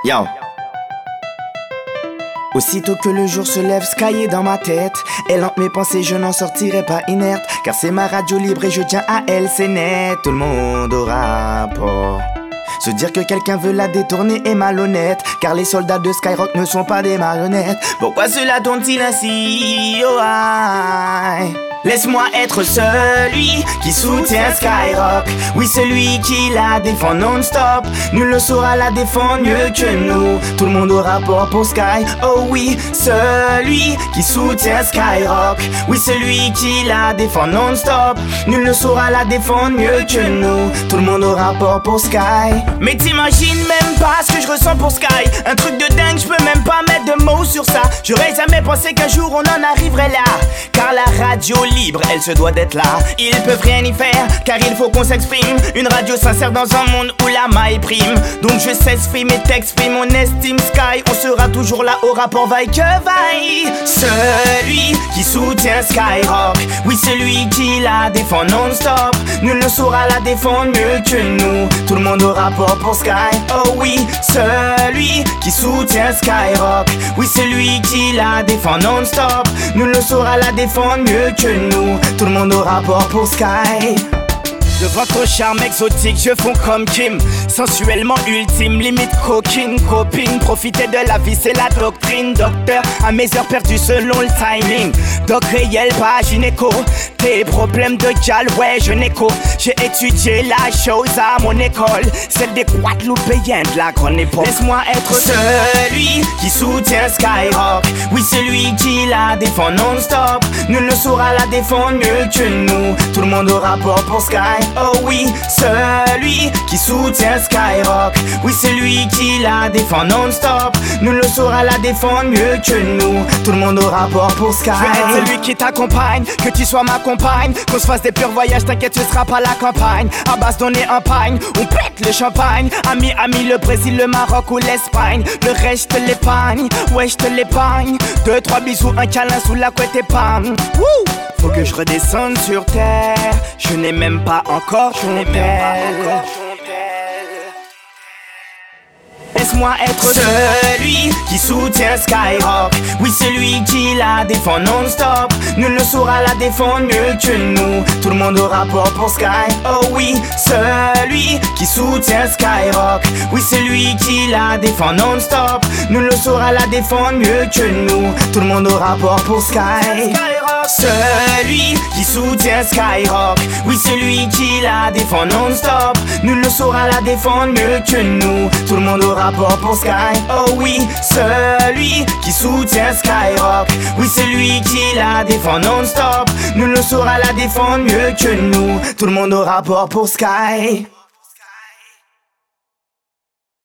Yo. Aussitôt que le jour se lève, Sky est dans ma tête. Elle hante mes pensées, je n'en sortirai pas inerte. Car c'est ma radio libre et je tiens à elle, c'est net. Tout le monde au rapport. Se dire que quelqu'un veut la détourner est malhonnête. Car les soldats de Skyrock ne sont pas des marionnettes. Pourquoi cela tourne-t-il ainsi? Oh, aïe. Laisse-moi être celui qui soutient Skyrock. Oui, celui qui la défend non-stop. Nul ne saura la défendre mieux que nous. Tout le monde au rapport pour Sky. Oh oui, celui qui soutient Skyrock. Oui, celui qui la défend non-stop. Nul ne saura la défendre mieux que nous. Tout le monde au rapport pour Sky. Mais t'imagines même pas ce que je ressens pour Sky. Un truc de dingue, je peux même pas mettre de mots sur ça. J'aurais jamais pensé qu'un jour on en arriverait là. Car la radio libre, elle se doit d'être là. Ils peuvent rien y faire, car il faut qu'on s'exprime. Une radio sincère dans un monde où la maille prime. Donc je s'exprime et t'exprime, on estime Sky. On sera toujours là au rapport, vaille que vaille. Celui qui soutient Skyrock. Oui, celui qui la défend non-stop. Nul ne saura la défendre mieux que nous. Tout le monde au rapport pour Sky. Oh oui, celui qui soutient Skyrock. Oui, celui qui la défend non-stop. Nul ne saura la défendre mieux que nous. Tout le monde au rapport pour Sky. De votre charme exotique, je fonds comme Kim. Sensuellement ultime, limite coquine, copine. Profiter de la vie, c'est la doctrine. Docteur, à mes heures perdues selon le timing. Doc réel, pas gynéco. Tes problèmes de gal, ouais, je n'écho. J'ai étudié la chose à mon école. Celle des Guadeloupéens de la grande époque. Laisse-moi être celui qui soutient Skyrock. Oui, celui qui la défend non-stop. Nul ne saura la défendre mieux que nous. Tout le monde au rapport pour Sky. Oh oui, celui qui soutient Skyrock. Oui, celui qui la défend non-stop. Nul ne saura la défendre mieux que nous. Tout le monde au rapport pour Sky. Je vais être celui qui t'accompagne, que tu sois ma compagne. Qu'on se fasse des purs voyages, t'inquiète, ce sera pas la campagne. À base donner un pagne, on pète le champagne. Ami, le Brésil, le Maroc ou l'Espagne. Le reste, je te l'épargne, ouais, je te l'épargne. 2-3 bisous, un câlin sous la couette et pam. Wouh! Faut que je redescende sur terre. Je n'ai même pas encore ton tel. Laisse-moi être celui qui soutient Skyrock. Oui, celui qui la défend non-stop. Nul ne saura la défendre mieux que nous. Tout le monde au rapport pour Sky. Oh oui, celui qui soutient Skyrock. Oui, celui qui la défend non-stop. Nul ne saura la défendre mieux que nous. Tout le monde au rapport pour Sky. Celui qui soutient Skyrock. Oui, celui qui la défend non-stop. Nul ne saura la défendre mieux que nous. Tout le monde au rapport pour Sky. Oh oui, celui qui soutient Skyrock. Oui, celui qui la défend non-stop. Nul ne saura la défendre mieux que nous. Tout le monde au rapport pour Sky.